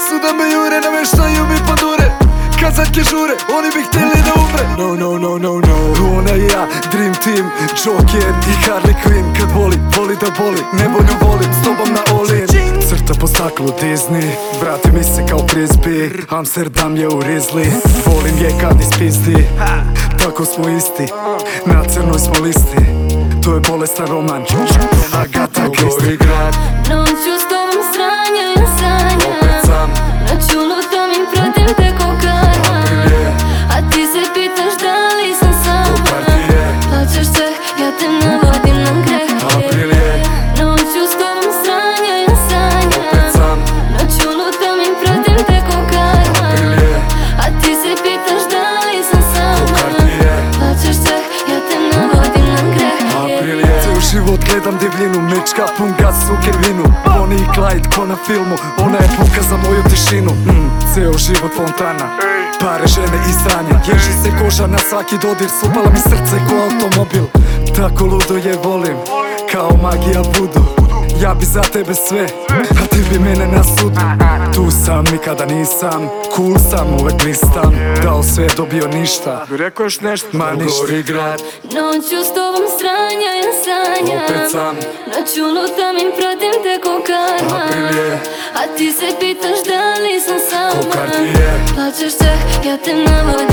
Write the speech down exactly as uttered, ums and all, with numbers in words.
su da me jure, nameštaju mi pandure. Kad zadnje žure, oni bi htjeli da umre. No, no, no, no, no. Ona i ja, Dream Team, Joker i Harley Quinn. Kad voli, voli da boli, nevolju volim, s tobom na all-in. Crta po staklu Disney, vrati mi se kao frisbee. Amsterdam je u Rizli, volim je kad ispizdi. Tako smo isti, na crnoj smo listi. To je bolestan roman, Agatha Christie. Noću s tobom sranjam, sanjam. Opet sam, Noću lutam i pratim te ko karma. A ti se pitaš da li sam sama. Plaćaš sve, ja te navodim na greh. April je, Noću s tobom sranjam, sanjam. opet sam, Noću lutam i pratim te ko karma. A ti se pitaš da li sam sama. Plaćaš sve, ja te navodim na greh. April je. Ceo život gledam divljinu, mečka pun gas u Kervinu. Bonnie i Clyde ko na filmu, ona je puka za moju tišinu. mm, Ceo život fontana, pare, žene i sranje. Ježi se koža na svaki dodir, supala mi srce ko automobil. Tako ludo je volim, kao magija vudu. Ja bi za tebe sve, a ti bi mene na sudu. Tu sam, nikada nisam, cool sam, uvek blistam. Dao sve, dobio ništa. Rekao još nešto? Ma ništa. Noću s tobom sranjam, sanjam. Opet sam, Noću lutam i pratim te ko karma. April je, A ti se pitaš da li sam sama. Cartier. Plaćaš sve, ja te navodim